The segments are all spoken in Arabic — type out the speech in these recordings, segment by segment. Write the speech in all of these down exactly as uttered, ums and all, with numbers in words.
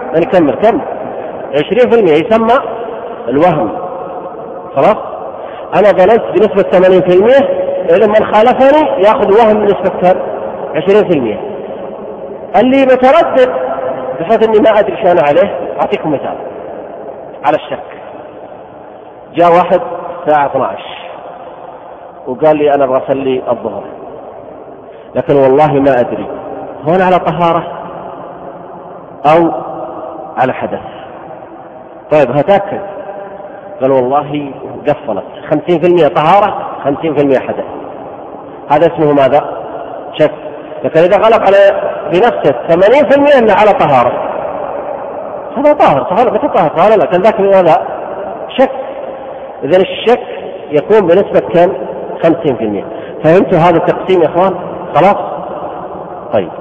نكمل كم عشرين في المئة يسمى الوهم. خلاص أنا ظننت بنسبة ثمانين في المئة، إذا من خالفني يأخذ وهم بنسبة كم عشرين في المئة. اللي بتردد بحيث أني ما أدري شو أنا عليه، أعطيكم مثال على الشك. جاء واحد الساعة اثني عشر وقال لي أنا أبغى أصلي الظهر، لكن والله ما أدري هون على طهارة أو على حدث. طيب هتأكد؟ قال والله قفلت خمسين في المئة طهارة خمسين في المئة حدث. هذا اسمه ماذا؟ شك. لكن إذا غلب على بنفسه ثمانين في المئة أنه على طهارة، هذا طاهر طهارة بتطهر طهارة، لكن ذاك هذا شك. إذن الشك يكون بنسبة كم؟ خمسين في المئة. فهمتوا هذا التقسيم يا إخوان؟ خلاص. طيب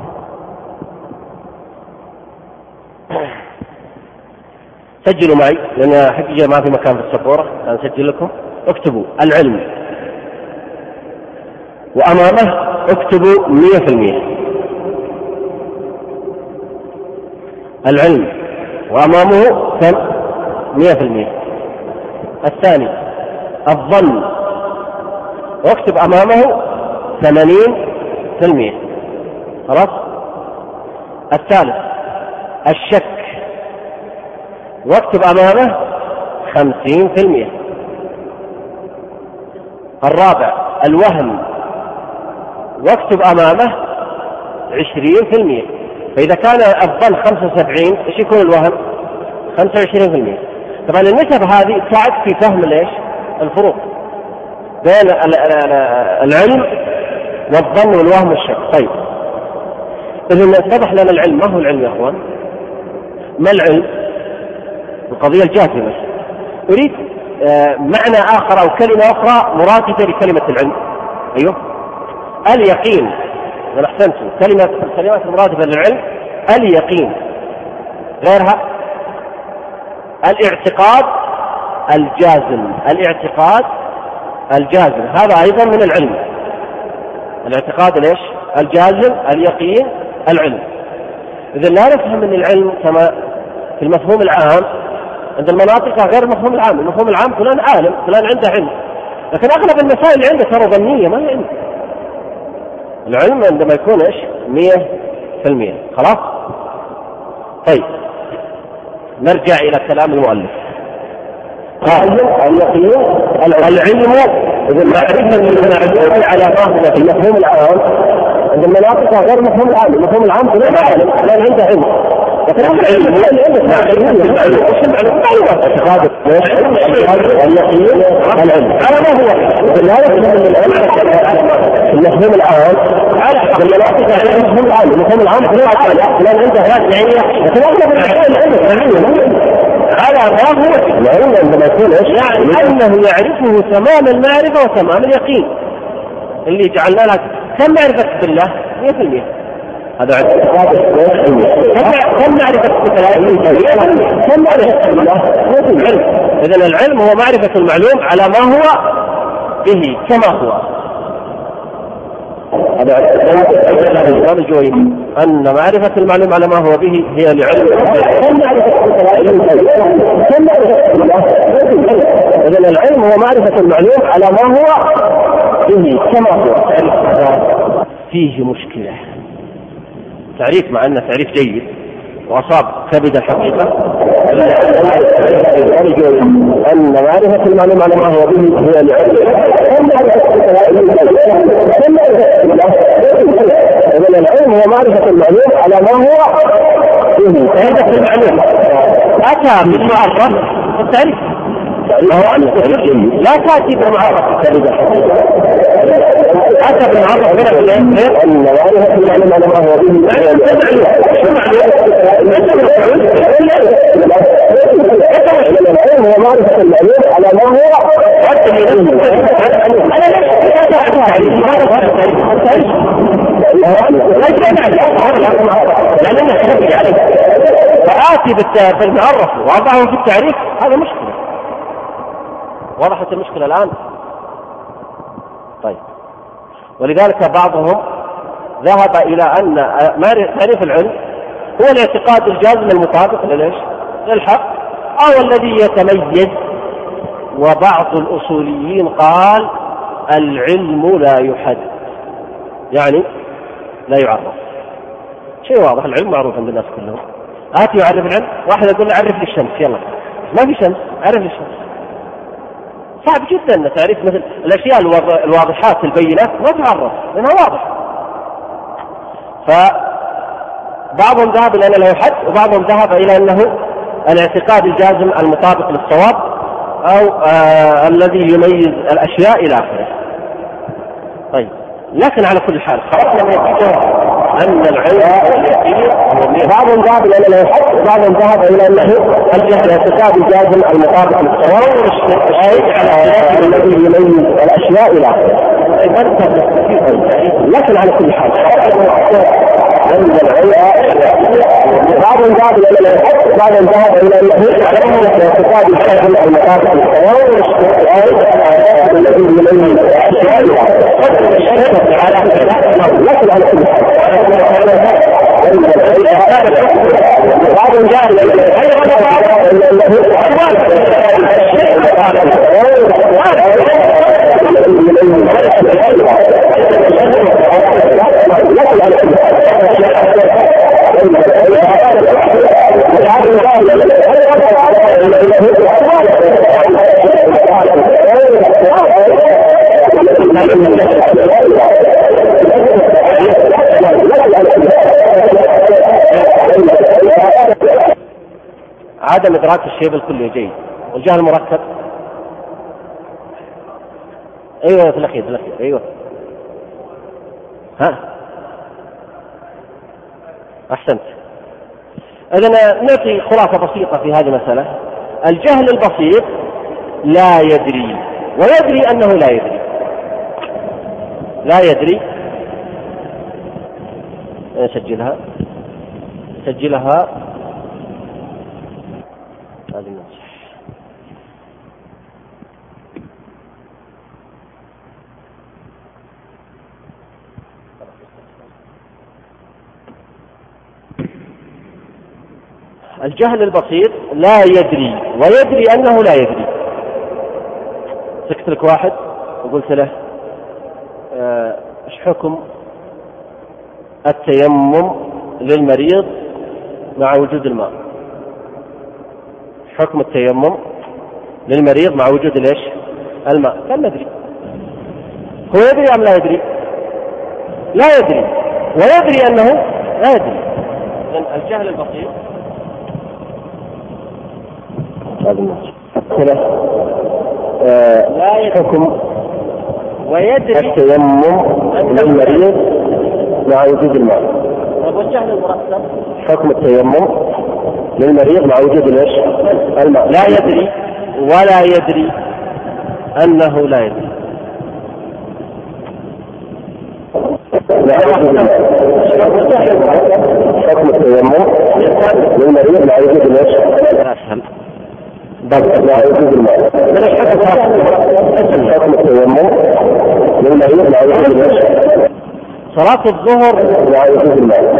سجلوا معي لأن حقيقة ما في مكان في السبورة، أنا أسجل لكم. اكتبوا العلم وأمامه اكتبوا مئة في المئة. العلم وأمامه كم؟ مئة في المئة. الثاني الظن واكتب أمامه ثمانين في المئة. خلاص. الثالث الشك واكتب أمامه خمسين في المئة. الرابع الوهم واكتب أمامه عشرين في المئة. فإذا كان الظن خمسة وسبعين إيش يكون الوهم؟ خمسة وعشرين في المئة. طبعا النسب هذه تساعد في فهم ليش الفروق بين العلم والظن والوهم والشك. طيب إذن اتضح لنا العلم. ما هو العلم يا أخوان؟ ما العلم؟ القضية الجاثمة. أريد آه معنى آخر أو كلمة أخرى مرادفة لكلمة العلم. أيوه اليقين. إذا أحسنتم كلمة الكلمات المرادفة للعلم اليقين. غيرها الاعتقاد الجازم. الاعتقاد الجازم هذا أيضا من العلم. الاعتقاد ليش؟ الجازم، اليقين، العلم. إذا لا نفهم من العلم كما في المفهوم العام عند المناطق غير المفهوم العام. المفهوم العام فلان عالم، فلان عنده علم، لكن أغلب المسائل اللي عنده ترى ظنية ما هي علم. العلم عندما يكون إيش؟ مئة في المئة. خلاص. طيب نرجع إلى كلام المؤلف. قال اليقين العلم إذا معرفة المعلوم على ما هو في المفهوم العام عند المناطق غير المفهوم العام. المفهوم العام فلان عالم، فلان عنده علم، لكن العلم هو اللي عنده معلومات. اعتقاد اليقين العلم على ما هو لا يفهم من المفهوم العام على المناطق غير المفهوم العام. المفهوم العام فلان عنده علم، لكن اغلب العلم عنده على ما هو العلم عندما يكون ايش؟ يعني انه يعرفه تمام المعرفه وتمام اليقين. اللي جعلنا لك كم معرفه بالله؟ مئة في المئة. هذا اعتقاد كم معرفه بالله؟ كم معرفه بالله؟ مئة في المئة. اذا العلم هو معرفه المعلوم على ما هو به كما هو. هذا اعتقاد الجوي أن معرفة المعلوم على ما هو به هي العلم. إذن العلم هو معرفة المعلوم على ما هو به كما هو. فيه مشكلة تعريف، مع أنه تعريف جيد وأصاب كبد الحقيقة. أن معرفة المعلوم على ما هو به هي العلم. إذن العلم هو معرفة المعلوم على ما هو به. فهذا في المعلوم أتى بالمعرف التعريف. لا تأتي بالمعرف أتى بالمعرف غير غير أن معرفة المعلوم على ما هو به. العلم هو معرفة المعلوم على ما هو فآتي بالمعرف وأضعه في التعريف. هذا مشكلة. وضحت المشكلة الآن؟ طيب ولذلك بعضهم ذهب إلى أن تعريف العلم هو الاعتقاد الجازم المطابق للإيش؟ للحق، أو الذي يتميز. وبعض الأصوليين قال العلم لا يحد، يعني لا يعرف. شيء واضح، العلم معروف عند الناس كلهم. آتي يعرف العلم، واحد يقول له عرف لي الشمس، يلا ما في شمس، عرف لي الشمس. صعب جدا أن تعرف مثل الأشياء الواضحات البينات ما تعرف لأنها واضحة. فبعضهم ذهب إلى أنه لا يحد، وبعضهم ذهب إلى أنه الاعتقاد الجازم المطابق للصواب، أو آه الذي يميز الأشياء إلى آخره. طيب، لكن على كل حال خرجنا من النتيجة أن العلم بعضهم ذهب إلى أنه لا يحد، وبعضهم ذهب إلى أنه الاعتقاد الجازم المطابق للصواب الذي يميز الأشياء إلى آخره. لكن على كل حال عند العلم بعضهم ذهب إلى أنه لا يحد، وبعضهم ذهب إلى أنه الاعتقاد الجازم المطابق للصواب الذي يميز الأشياء إلى آخره. لكن على كل حال بعضهم ذهب إلى عدم إدراك الشيء بالكلية جيد، والجهل المركب. أيوة في الأخير في الأخير أيوة ها أحسنت. إذن نأتي خلاصة بسيطة في هذه المسألة. الجهل البسيط لا يدري ويدري أنه لا يدري، لا يدري. نسجلها سجلها هذه النص. الجهل البسيط لا يدري ويدري أنه لا يدري. سكت لك واحد وقلت له ايش حكم التيمم للمريض مع وجود الماء؟ حكم التيمم للمريض مع وجود ليش الماء؟ قال ندري. هو يدري أم لا يدري؟ لا يدري ويدري أنه لا يدري. الجهل البسيط لا يحكم ويدري التيمم للمريض مع وجود الماء. والجهل المركب حكم التيمم للمريض مع وجود الايش؟ الماء. لا يدري ولا يدري انه لا يدري. حكم التيمم للمريض مع وجود الايش؟ اسهل بس مع وجود الماء. حكم التيمم للمريض مع وجود الايش؟ صلاة الظهر مع وجود الماء.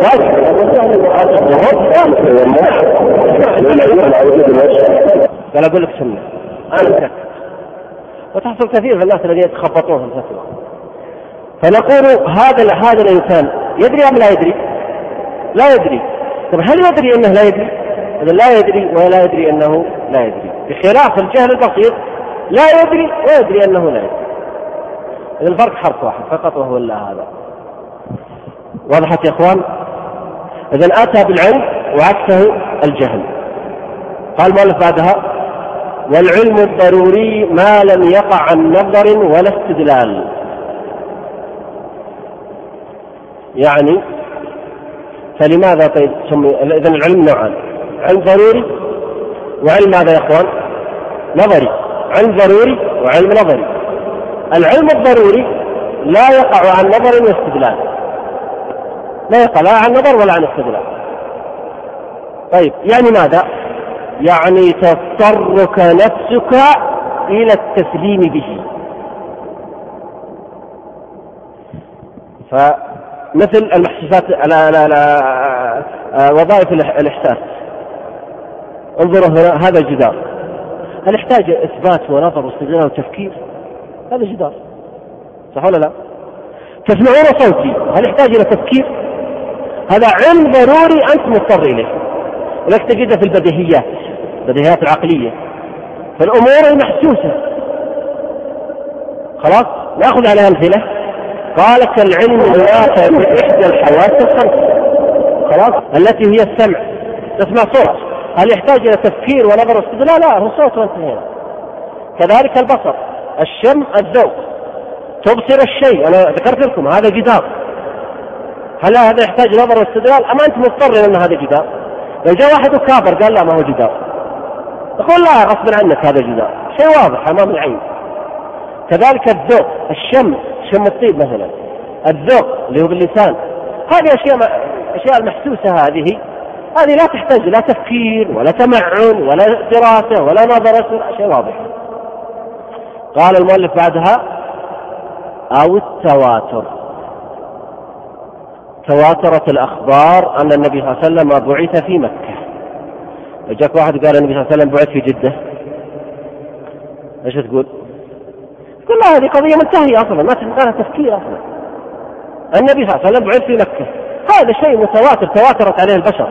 قال أقول لك سنة أنا متأكد، وتحصل كثير من الناس الذين يتخبطون في الفتوى. فنقول هذا هذا الإنسان يدري أم لا يدري؟ لا يدري. طب هل يدري أنه لا يدري؟ إذا لا يدري ولا يدري أنه لا يدري، بخلاف الجهل البسيط لا يدري ويدري أنه لا يدري. إذا الفرق حرف واحد فقط وهو لا هذا. وضحت يا اخوان؟ اذا اتى بالعلم وعكسه الجهل. قال المؤلف بعدها والعلم الضروري ما لم يقع عن نظر ولا استدلال. يعني فلماذا طيب سمي؟ اذا العلم نوعان، علم ضروري وعلم ماذا يا اخوان؟ نظري. علم ضروري وعلم نظري. العلم الضروري لا يقع عن نظر واستدلال، لا يقع لا عن نظر ولا عن استدلال. طيب يعني ماذا؟ يعني تضطرك نفسك إلى التسليم به. فمثل المحسوسات لا لا لا آه وظائف الإحساس. انظروا هنا، هذا الجدار هل يحتاج إثبات ونظر واستدلال وتفكير؟ هذا جدار، صح ولا لا؟ تسمعون صوتي هل يحتاج إلى تفكير؟ هذا علم ضروري أنت مضطر إليه، ولك تجده في البديهيات، البديهيات العقلية، في الأمور المحسوسة. خلاص نأخذ على أمثلة. قال كالعلم الواقع بإحدى الحواس الخمس، خلاص، التي هي السمع، تسمع صوت، هل يحتاج إلى تفكير ونظر واستدلال؟ لا، هو صوت وانتهينا. كذلك البصر، الشم، الذوق، تبصر الشيء. أنا ذكرت لكم هذا جدار، هل هذا يحتاج نظر واستدلال أما أنت مضطر أن هذا جدار؟ لو جاء واحد وكابر قال لا ما هو جدار، تقول لا غصب عنك هذا جدار، شيء واضح أمام العين. كذلك الذوق، الشم، شم الطيب مثلا، الذوق اللي هو باللسان، هذه أشياء أشياء المحسوسة، هذه هذه لا تحتاج لا تفكير ولا تمعن ولا دراسة ولا نظرة، شيء واضح. قال المؤلف بعدها أو التواتر، تواترت الأخبار أن النبي صلى الله عليه وسلم بعث في مكة. جاك واحد قال النبي صلى الله عليه وسلم بعث في جدة، ايش تقول؟ تقول لا هذه قضية منتهية أصلا، ما تحتاج تفكير أصلا. النبي صلى الله عليه وسلم بعث في مكة، هذا شيء متواتر، تواترت عليه البشر.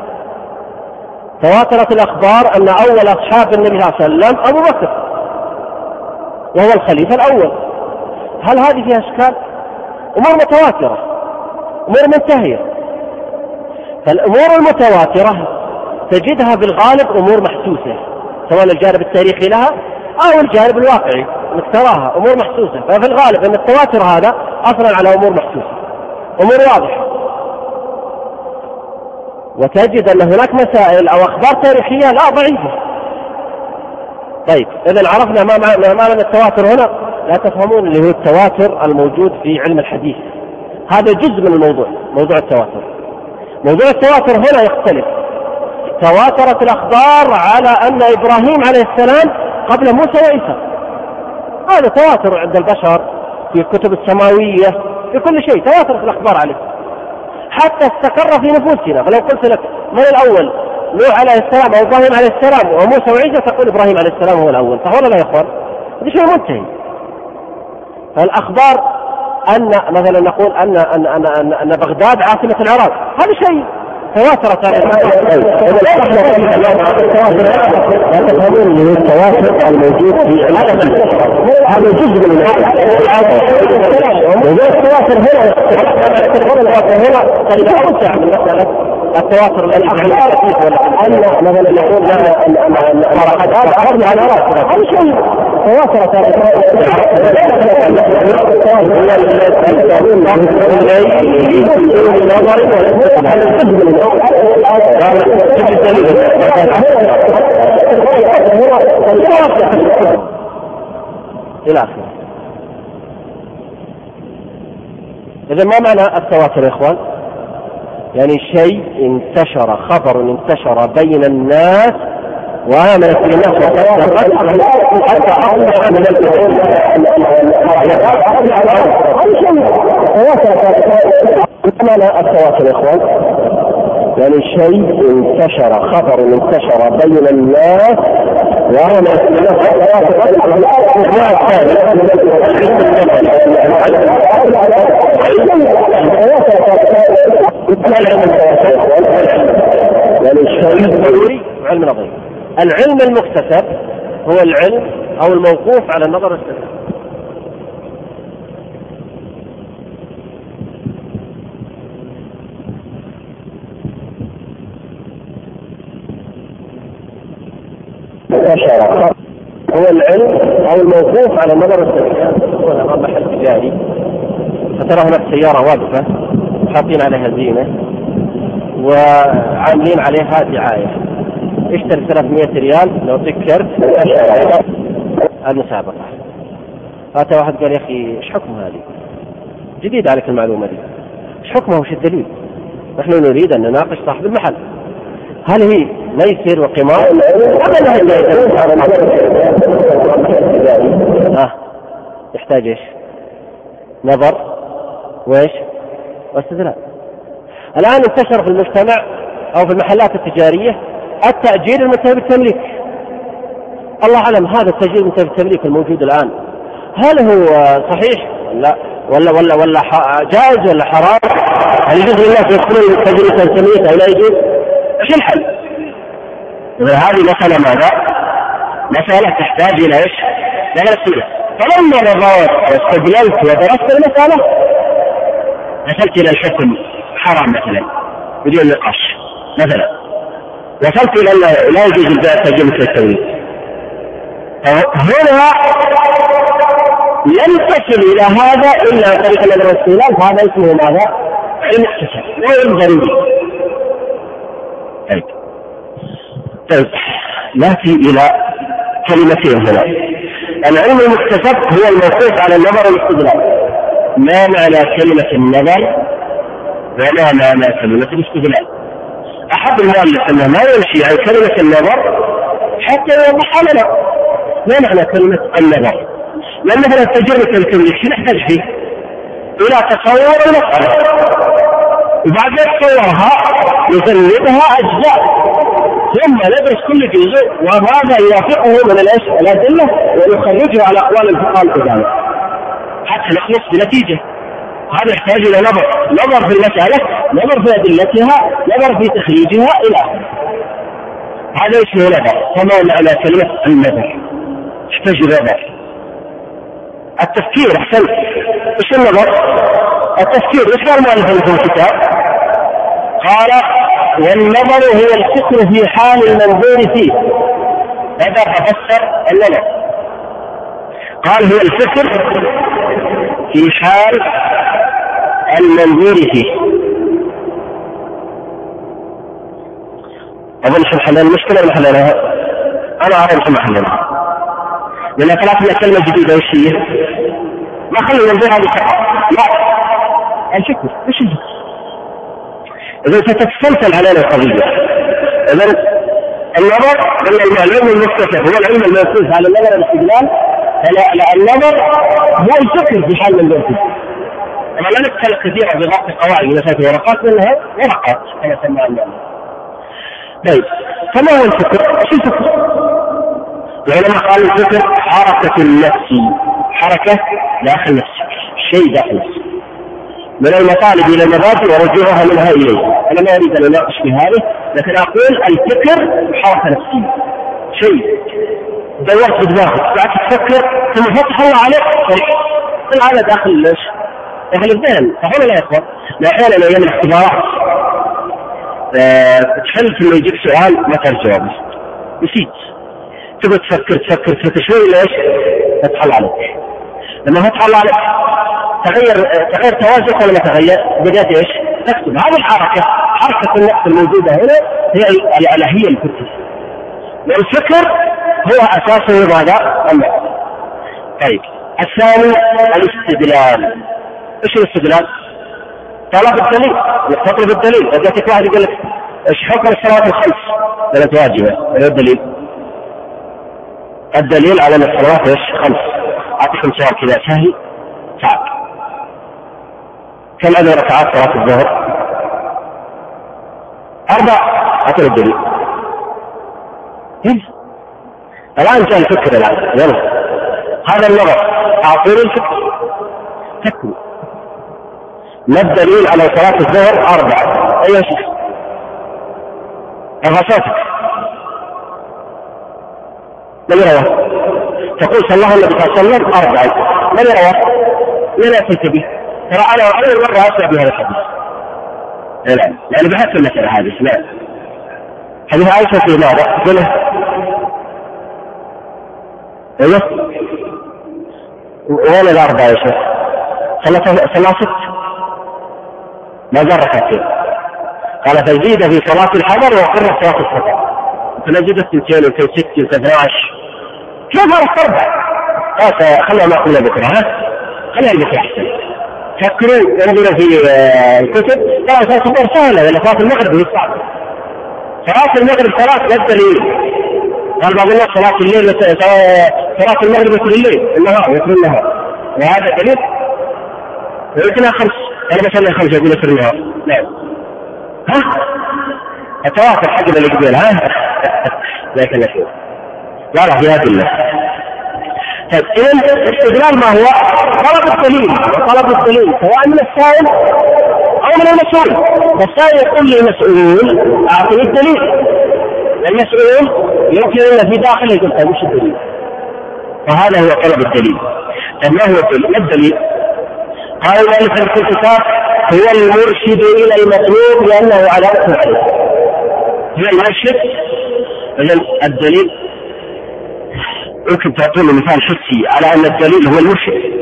تواترت الأخبار أن أول أصحاب النبي صلى الله عليه وسلم أبو بكر، وهو الخليفة الأول. هل هذه فيها إشكال؟ أمور متواترة، أمور منتهية. فالأمور المتواترة تجدها بالغالب أمور محسوسة، سواء الجانب التاريخي لها أو الجانب الواقعي انك تراها أمور محسوسة. ففي الغالب أن التواتر هذا أصلا على أمور محسوسة، أمور واضحة. وتجد أن هناك مسائل أو أخبار تاريخية لا ضعيفة. طيب إذن عرفنا ما معنى التواتر هنا. لا تفهمون اللي هو التواتر الموجود في علم الحديث، هذا جزء من الموضوع، موضوع التواتر. موضوع التواتر هنا يختلف. تواترت الأخبار على أن إبراهيم عليه السلام قبل موسى وعيسى، هذا تواتر عند البشر في الكتب السماوية، في كل شيء تواترت الأخبار عليه، حتى استقر في نفوسنا. فلو قلت لك من الأول، نوح عليه السلام أو إبراهيم عليه السلام وموسى وعيسى، تقول إبراهيم عليه السلام هو الأول، صح ولا لا يا إخوان؟ هذا شيء منتهي. فالأخبار أن مثلا نقول أن أن أن أن, أن بغداد عاصمة العراق، هذا شيء تواترت عليه. التواتر الموجود في هذا جزء من التواتر. هنا التواتر الأخير أن مثلا نقول أن أخذنا على العراق، هذا شيء تواترت إلى آخره. إذا ما معنى التواتر يا إخوان؟ يعني شيء انتشر، خبر انتشر بين الناس وآمنت في الناس حتى أصبح من الفعول. ما معنى التواتر يا إخوان؟ يعني شيء انتشر، خبر انتشر بين الناس وآمنت في الناس يعني الشيء ضروري علم نظري. العلم المكتسب هو العلم أو الموقوف على النظر السلبي. هو العلم أو الموقوف على النظر السلبي. هو الأمام محل تجاري، فترى هناك سيارة واقفة حاطين عليها زينة وعاملين عليها دعاية، اشتري ثلاثمائة ريال لو تكرت المسابقة. فأتى واحد قال يا أخي إيش حكم هذه؟ جديد عليك المعلومة دي، إيش حكمها وش الدليل؟ نحن نريد أن نناقش صاحب المحل، هل هي ميسر وقمار؟ ها يحتاج إيش؟ نظر وإيش؟ واستدلال. الآن انتشر في المجتمع أو في المحلات التجارية التأجير المنتهي بالتمليك. الله أعلم هذا التأجير المنتهي بالتمليك الموجود الآن هل هو صحيح ولا ولا ولا ولا جائز ولا حرام؟ هل يجوز للناس يدخلون التأجير المنتهي بالتمليك أو لا يجوز؟ إيش الحل؟ هذه مسألة ماذا؟ مسألة تحتاج إلى إيش؟ دراسية. فلما نظرت واستدللت ودرست المسألة وصلت إلى الحكم حرام مثلا بدون نقاش مثلا، وصلت إلى أن لا يجوز التأجير المنتهي بالتمليك، هنا لم تصل إلى هذا إلا عن طريق النظر والاستدلال، فهذا اسمه ماذا؟ علم اكتساب لا علم ضروري. طيب طيب نأتي إلى كلمتين هنا. العلم المكتسب هو الموقوف على النظر والاستدلال. ما معنى كلمة النظر وما معنى كلمة الاستدلال؟ أحب المؤلف أنه ما يمشي عن كلمة النظر حتى يوضح لنا ما معنى كلمة النظر، لأن مثلا تجربة الكلمة شو نحتاج فيه؟ إلى تصور المسألة، وبعد تصورها نجندها أجزاء ثم ندرس كل جزء وماذا يوافقه من الأدلة ونخرجه على أقوال الفقهاء القدامى حتى نخلص بنتيجة. هذا يحتاج إلى نظر، نظر في المسألة، نظر في أدلتها، نظر في تخريجها إلى آخره. هذا اسمه نظر. فما معنى كلمة النظر؟ يحتاج إلى نظر. التفكير أحسن. إيش النظر؟ التفكير. إيش قال المؤلف في الكتاب؟ قال والنظر هو الفكر في حال المنظور فيه. هذا تفسر النظر. قال هو الفكر في حال المنظور فيه. أظن شو محلنا المشكلة ولا محلنا؟ أنا أعرف شو محلنا. لأن ثلاثة كلمة جديدة وش هي؟ ما خلي المنظور هذه فقط. لا. الفكر. إيش الفكر؟ إذا ستتسلسل علينا القضية. إذا النظر أن العلم المكتسب هو العلم الموقوف على النظر والاستدلال. فلا النظر هو الفكر في حال المنظور فيه. أنا لا نتكلم كثيرا بضغط قواعد مثلا ورقات منها ورقات كما سماها المعنى. طيب فما هو الفكر؟ ايش الفكر؟ العلماء قالوا الفكر حركة النفس، حركة داخل نفسك، شيء داخل نفسك من المطالب إلى المبادئ ورجوعها منها إليه. أنا ما أريد أن أناقش في هذه، لكن أقول الفكر حركة نفسية، شيء دورت في دماغك بعد تفكر ثم فتح الله عليك طلع على داخل ليش؟ داخل الذهن. فهنا لا يخبر. لا أحيانا أيام الاختبارات تحل ثم يجيك سؤال ما تعرف جوابه، نسيت، تبغى تفكر تفكر تفكر شوي ليش؟ فتح الله عليك. لما فتح الله عليك تغير تغير توازنك ولا ما تغير؟ بدأت ايش؟ تكتب. هذه الحركة حركة النفس الموجودة هنا هي هي الفكر. والفكر هو أساسه ماذا؟ النفس. طيب الثاني الاستدلال. ايش الاستدلال؟ طلب الدليل، تطلب الدليل. إذا جاتك واحد يقول لك ايش حكم الصلوات الخمس؟ ثلاث واجبة. ولا الدليل؟ الدليل على ان الصلوات ايش؟ خمس. أعطيكم سؤال كذا سهل صعب. كم عدد ركعات صلاة الظهر؟ أربع. أعطينا الدليل. الآن جاء الفكر الآن. يلا هذا النظر. أعطيني الفكر. تكتب. ما الدليل على صلاة الظهر أربعة؟ أيها شيخ ارفع صوتك. من رواه؟ تقول صلى الله عليه وسلم أربعة. من رواه؟ من أتيت به؟ ترى أنا أول مرة أسمع بهذا الحديث. لا لأن بحث المسألة هذه. لا حديث عائشة في ماذا؟ قله ايوه وين الأربعة يا شيخ؟ صلاة ست ما زال ركعتين. قال فزيد في صلاة الحضر وقرر صلاة السفر. فنجد الثنتين وكي ست وكي عشر. كيف هذا أربعة؟ قال خلنا ما قلنا بكرة. ها خلنا بكرة أحسن. فكروا ينظروا في الكتب. لا صلاة الظهر سهلة ولا صلاة المغرب هي صعبة. صلاة المغرب صلاة لا دليل. قال بعض الناس صلاة الليل صلاة المغرب مثل الليل النهار مثل النهار. وهذا دليل. ويمكنها خمس. أنا بصلي خمسة أقول مثل النهار. نعم. ها التواتر حق اللي يقول ها لكن الحين لا لا في هذه الله. طيب إذن الاستدلال ما هو؟ طلب الدليل، وطلب الدليل سواء من السائل أو من المسؤول. فالسائل يقول للمسؤول أعطني الدليل، المسؤول يمكن أن في داخله يقول طيب وش الدليل؟ فهذا هو طلب الدليل. طيب ما هو الدليل؟ ما الدليل؟ قال المؤلف في الكتاب هو المرشد إلى المطلوب لأنه على وجه عليه. هو المرشد. إذن الدليل يمكن تعطوني مثال حسي على أن الدليل هو المرشد.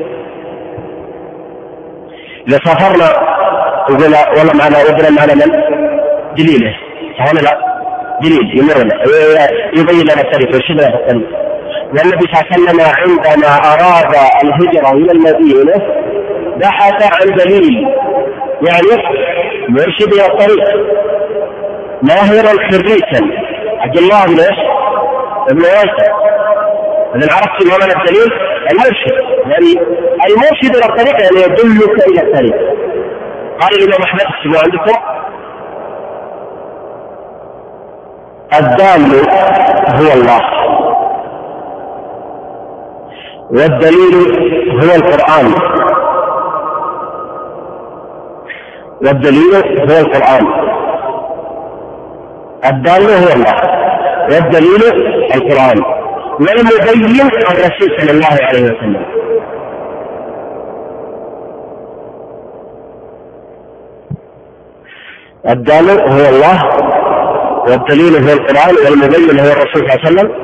إذا سافرنا وقلنا والله معنا وقلنا معنا من دليله فهنا لا دليل يمرنا يبين لنا الطريق ويرشدنا في الطريق. والنبي صلى الله عليه وسلم عندما أراد الهجرة إلى المدينة بحث عن دليل يعني مرشد إلى الطريق ماهرا خريجا عبد الله بن ايش؟ ابن ياسر. إذا عرفت ما معنى الدليل؟ المرشد يعني المرشد إلى الطريق يعني يدلك إلى الطريق. قال الإمام أحمد اكتبوا عندكم الدال هو الله والدليل هو القرآن والدليل هو القرآن. الدال هو الله والدليل القرآن والمبين الرسول صلى الله عليه وسلم. الدال هو الله والدليل هو القرآن والمبين هو الرسول صلى الله عليه وسلم.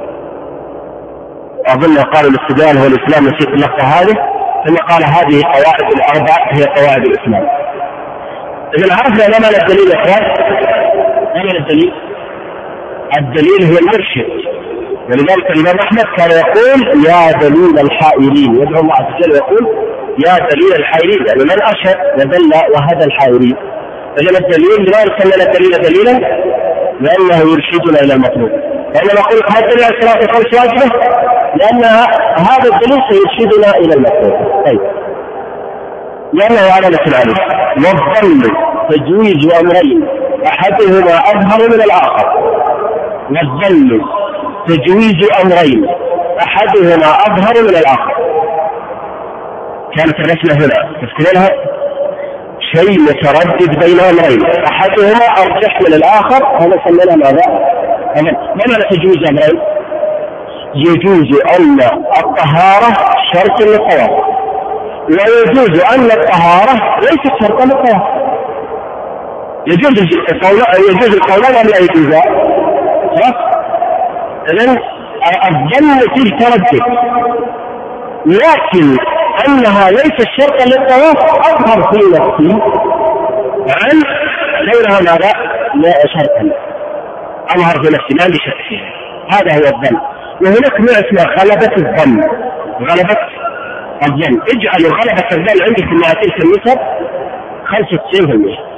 أظن قال الاستدلال هو الإسلام نسيت اللفظة هذه ثم قال هذه قواعد الأربع هي قواعد الإسلام. إذا عرفنا ما معنى الدليل يا إخوان؟ ما معنى الدليل؟ الدليل هو المرشد. ولذلك الإمام أحمد كان يقول يا دليل الحائرين، يدعو الله عز وجل ويقول يا دليل الحائرين يعني من أشهد ودل وهدى الحائرين. إذن الدليل لماذا سمينا الدليل دليلا؟ لأنه يرشدنا إلى المطلوب. لأننا نقول هذا الدليل على الصراط الخمس واجبة لأن هذا الدليل سيرشدنا إلى المطلوب. طيب لأنه علامة عليه. والظن تجويز أمرين أحدهما أظهر من الآخر. والظن تجويز أمرين أحدهما أظهر من الآخر. كانت الرسمة هنا تذكرونها شيء متردد بين أمرين أحدهما أرجح من الآخر هذا سمينا ماذا؟ ما معنى تجويز أمرين؟ يجوز أن الطهارة شرط للطواف ويجوز أن الطهارة ليست شرطا للطواف. يجوز يجوز القولان أم لا يجوز؟ إذن الظن فيه تردد لكن أنها ليست شرطا للطواف أظهر في نفسي عن غيرها ماذا؟ لا شرطا أظهر في نفسي ما عندي شك فيها. هذا هو الظن. وهناك نوع اسمه غلبة الظن. غلبة الظن اجعلوا غلبة الظن عندك في تلك النسب خمسة وتسعين بالمئة.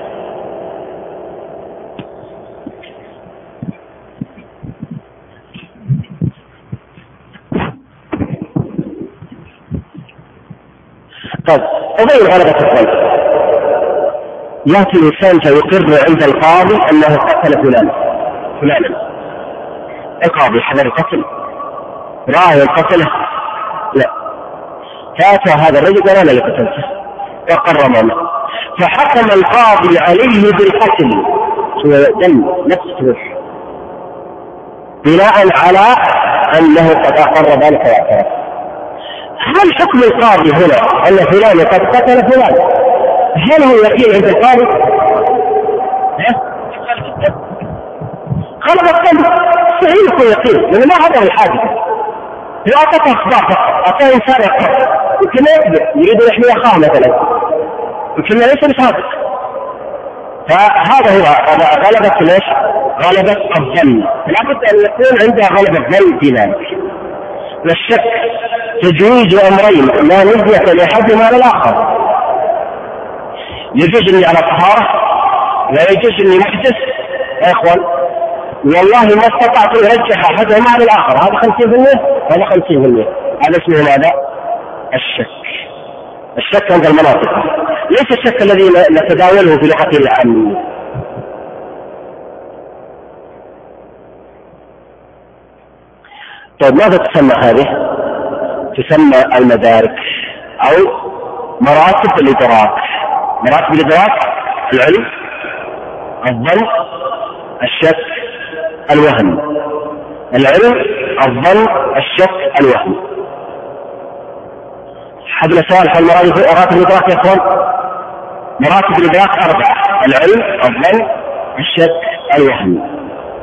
طيب أبين غلبة الظن. يأتي الإنسان فيقر عند القاضي أنه قتل فلانا فلانا. القاضي حضر القتل رأى القتله لا فأتى هذا الرجل قال أنا اللي قتلته وقر أمامه فحكم القاضي عليه بالقتل دم نفسه بناء على أنه قد أقر ذلك واعترف. هل حكم القاضي هنا أن فلان قد قتل فلان هل هو يقين عند القاضي؟ غلب الظن صحيح يكون يقين لأنه ما هذا الحادث. إذا أعطته أخبار أعطاه إنسان يقتل يمكن يكذب يريد أن يحمي أخاه مثلا يمكن ليس بصادق. فهذا هو غلبة ليش؟ غلبة الظن. لابد أن يكون عنده غلبة الظن في ذلك. والشك تجويز أمرين لا نزية لأحدهما على الآخر. يجوز أني على طهارة لا يجوز أني محدث يا إخوان والله ما استطعت أن أرجح أحدهما على الآخر. هذا خمسين بالمئة هذا خمسين بالمئة. هذا اسمه ماذا؟ الشك. الشك عند المناطق ليس الشك الذي نتداوله في لغة العامية. طيب ماذا تسمى هذه؟ تسمى المدارك أو مراتب الإدراك. مراتب الإدراك: العلم، الظن، الشك، الوهم. العلم، الظن، الشك، الوهم. حد سؤال حول مراتب الإدراك يا أخوان؟ مراتب الإدراك أربعة: العلم، الظن، الشك، الوهم.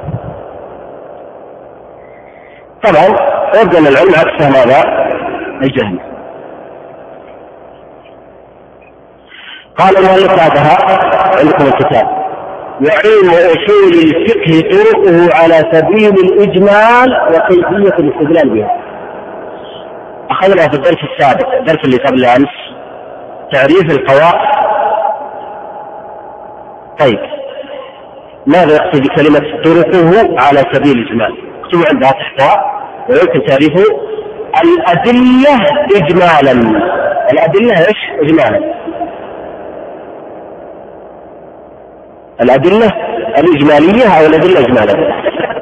طبعا يبدأ العلم عكسها ماذا؟ الجهل. قال المؤلف بعدها عندكم الكتاب: وعلم أصول الفقه طرقه على سبيل الإجمال وكيفية الاستدلال بها. أخذنا في الدرس السابق، الدرس اللي قبل أمس، تعريف القواعد. طيب ماذا يقصد بكلمة طرقه على سبيل الإجمال؟ اكتبوا عندها تحتها ويمكن تعريفه: الأدلة إجمالا. الأدلة إيش؟ إجمالا. الأدلة الإجمالية أو الأدلة إجمالا.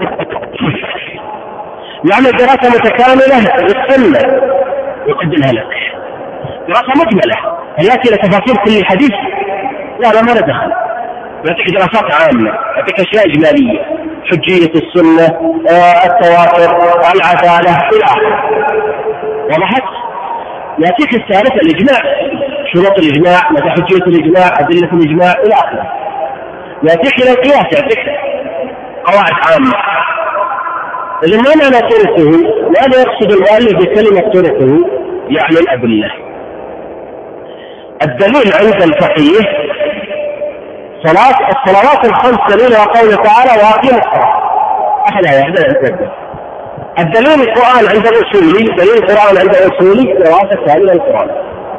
يعني دراسة متكاملة للسنة يقدمها لك، دراسة مجملة التي لتفاصيل كل حديث لا لا ما ندخل، يعطيك دراسات عامة، يعطيك أشياء إجمالية: حجية السنة، آه التواتر، العدالة، إلى آخره. وضحت؟ يعطيك الثالثة الإجماع، شروط الإجماع، متى حجية الإجماع، أدلة الإجماع، إلى آخره. يعطيك إلى القياس، يعطيك قواعد عامة. إذا ما معنى طرقه؟ ماذا يقصد المؤلف بكلمة طرقه؟ يعني الأدلة. الدليل عند الفقيه صلاة الصلوات الخمس دليلها قوله تعالى: وأقيموا الصلاة. أحد هذا الدليل. القرآن عند الأصولي، دليل القرآن عند الأصولي دراسة كاملة القرآن.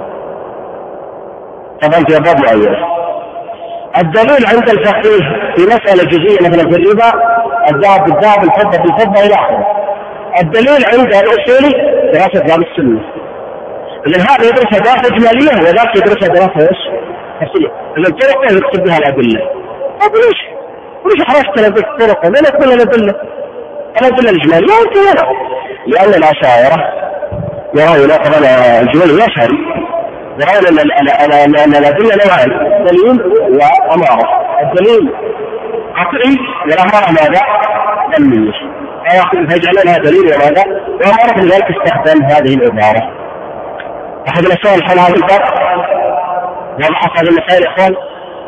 طبعا في أبواب معينة. الدليل عند الفقيه في مسألة جزئية مثلا في الربا: الذهب بالذهب، الفضة بالفضة، إلى آخره. الدليل عند الأصولي دراسة باب السنة. إذن هذا يدرس دراسة إجمالية وذاك يدرس دراسة إيش؟ تفصيلية. إذن طرق يقصد بها الأدلة. طيب ليش؟ وليش حرجت الطرق؟ من أقول الأدلة؟ الأدلة الإجمالية وانتهينا. لأن الأشاعرة يرون طبعا الجمال الأشعري يرون أن الأدلة نوعان: دليل وأمارة. الدليل قطعي والأمارة ماذا؟ ظنية. فيجعلونها دليل وماذا؟ وأمارة. لذلك استخدم هذه العبارة. أحد الأسئلة حول هذا الباب؟ وضحت هذه المسائل يا إخوان؟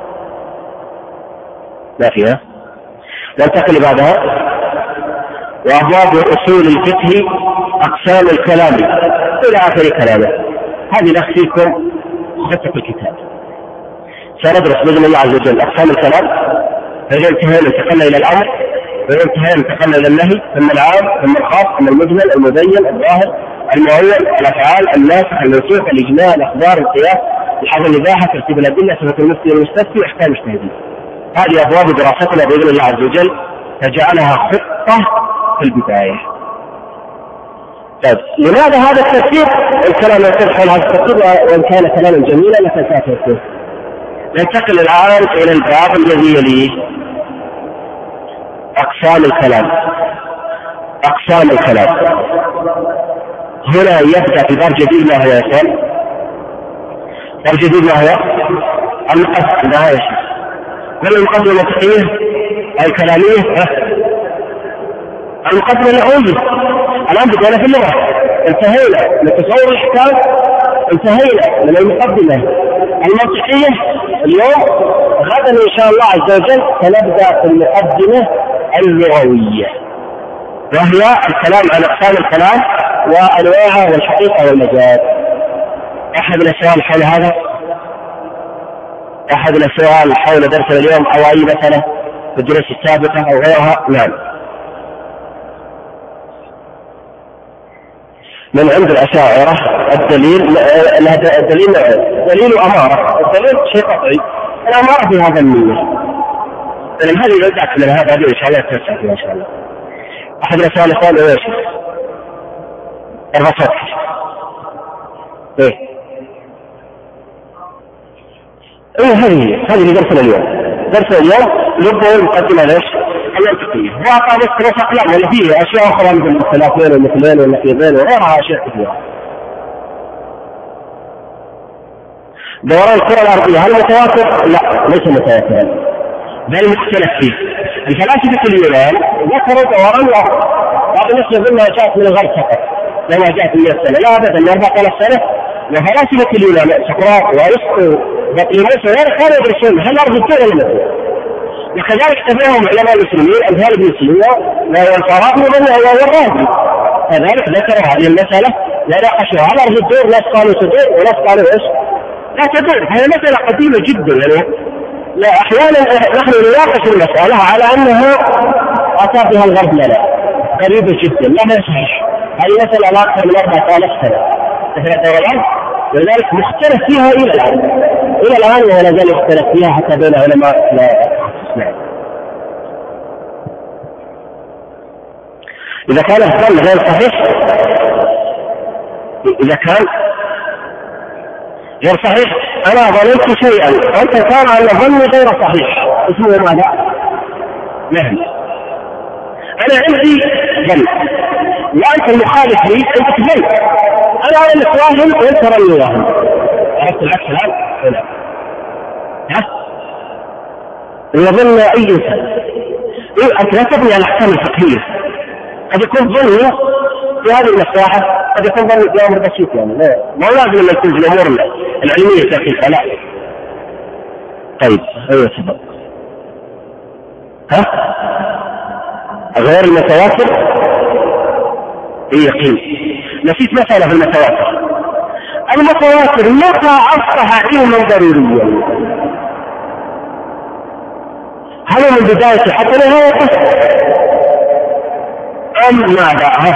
لا فيها. ننتقل بعدها: وأبواب أصول الفقه أقسام الكلام إلى آخر كلامه. هذه نخفيكم خطة الكتاب. سندرس بإذن الله عز وجل أقسام الكلام، فإذا انتهينا انتقلنا إلى الأمر، فإذا انتهينا انتقلنا إلى النهي، ثم العام، ثم الخاص، ثم المجمل، المبين، الظاهر، المعين، الأفعال، الناسخ، المنسوخ، الإجماع، الأخبار، القياس، الحظ، الإباحة، ترتيب الأدلة، صفة المفتي والمستفتي، أحكام المجتهدين. هذه أبواب دراستنا بإذن الله عز وجل، فجعلها خطة في البداية. طيب لماذا هذا التفسير؟ الكلام يصير حول هذا التفسير وإن كان كلاما جميلا لكن سأتفسير. ننتقل الآن إلى الباب الذي يليه: أقسام الكلام. أقسام الكلام هنا يبدأ في باب جديد. ما هو يا إخوان؟ باب جديد ما هو؟ المقدمة. ما هي شيء؟ من المقدمة الفقهية الكلامية؟ المقدمة اللغوية. الآن بدأنا في اللغة، انتهينا من تصور الأحكام، انتهينا من المقدمة المنطقية. اليوم غدا إن شاء الله عز وجل سنبدأ في المقدمة اللغوية، وهي الكلام عن أقسام الكلام وأنواعه والحقيقة والمجاز. أحد الأسئلة حول هذا؟ أحد الأسئلة حول درسنا اليوم أو أي مسألة في الدروس السابقة أو غيرها؟ نعم. من عند الأشاعرة الدليل الدليل دليل أمارة. الدليل شيء قطعي، الأمارة في هذا النية. لأن هذه يدعك من هذا إن شاء الله تفسر فيها إن شاء الله. أحد الأسئلة قال إيش؟ الرصد. إيه إيه هذه هذه درسنا اليوم. درسنا اليوم نبدأ المقدمة ليش؟ المنطقية. واقع مسترسق لا، ولا فيه أشياء أخرى مثل الثلاثين والمثلين والنقيضين وغيرها أشياء كثيرة. دوران الكرة الأرضية هل متواتر؟ لا، ليس متواترا بل مختلف فيه. الفلاسفة اليونان ذكروا دوران آخر، بعض الناس يظن أنها جاءت من الغرب فقط لما جاءت من السنة، لا أبدا، من أربعة آلاف سنة. وفلاسفة اليونان سقراط وأرسطو وبطليموس وغيره كانوا يدرسون هل الأرض تدور ولا لا. وكذلك تبعهم علماء المسلمين أمثال ابن سينا والفارابي والرازي، كذلك ذكروا هذه المسألة وناقشوا هل الأرض تدور، ناس قالوا تدور وناس قالوا إيش لا تدور. هذه مسألة قديمة جدا، يعني لا أحيانا نحن نناقش المسألة على أنها أتى بها الغرب لنا قريبة جدا، لا ما يصحش. هذه مسألة لا أكثر من أربعة آلاف سنة مثل الدوران، ولذلك مختلف فيها إلى الآن إلى الآن ولا زال يختلف فيها حتى بين علماء لا. إذا كان الظن غير صحيح، إذا كان غير صحيح أنا ظننت شيئا أنت كان على ظني غير صحيح، اسمه ماذا؟ نعم، أنا عندي ظن وأنت المخالف لي أنت تظن، أنا على الواهم وأنت رأي واهم. عرفت العكس الآن؟ هنا ها؟ يظن أي إنسان أنت لا تبني على الأحكام الفقهية. قد يكون ظنه في هذه المساحة، قد يكون ظنه في أمر بسيط، يعني لا ما لازم أن يكون في الأمور العلمية دقيقة، لا. طيب أيوة سبب ها غير المتواتر يقين. نسيت مسألة في المتواتر. المتواتر متى أصبح علما ضروريا؟ هل من بداية حتى نهايته أم ماذا؟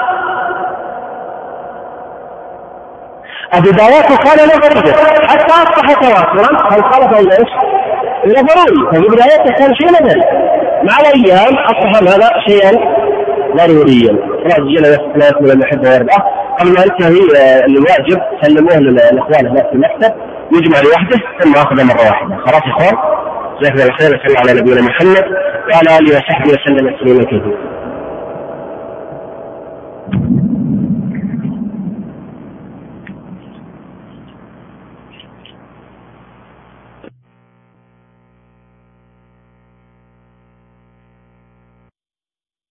بدايته كان نظريا حتى أصبح تواترا، فانقلب إلى إيش؟ إلى ضروري. ففي بدايته كان شيء نظري، مع الأيام أصبح هذا شيئا ضروريا. رجل لا يكمل المحبة ويرضاه. قبل ما انتهي الواجب سلموه للإخوان هناك في المكتب يجمع لوحده ثم أخذ مرة واحدة. خلاص يا إخوان، جزاكم الله خير. صلى على نبينا محمد وعلى آله وصحبه وسلم تسليما كثيرا.